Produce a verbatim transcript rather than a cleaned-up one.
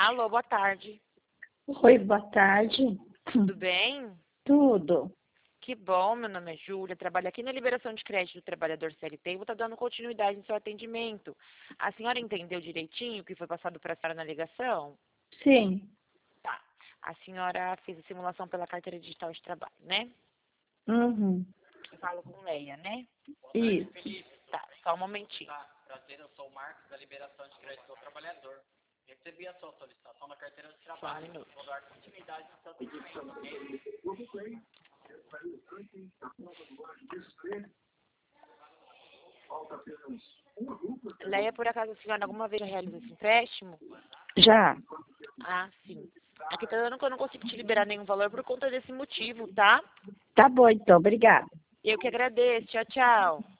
Alô, boa tarde. Oi, boa tarde. Tudo bem? Tudo. Que bom, meu nome é Júlia, trabalho aqui na liberação de crédito do trabalhador C L T e vou estar dando continuidade no seu atendimento. A senhora entendeu direitinho o que foi passado para a senhora na ligação? Sim. Tá. A senhora fez a simulação pela carteira digital de trabalho, né? Uhum. Eu falo com Leia, né? Isso. Tá, só um momentinho. Tá, prazer, eu sou o Marcos da Liberação de Crédito do Trabalhador. Recebi a sua solicitação na carteira de Só um trabalho. minuto. Vou dar continuidade no seu atendimento, ok? Leia, por acaso a senhora alguma vez já realizou esse empréstimo? Já. Ah, sim. Aqui tá dando que eu não consigo te liberar nenhum valor por conta desse motivo, tá? Tá bom, então. Obrigada. Eu que agradeço. Tchau, tchau.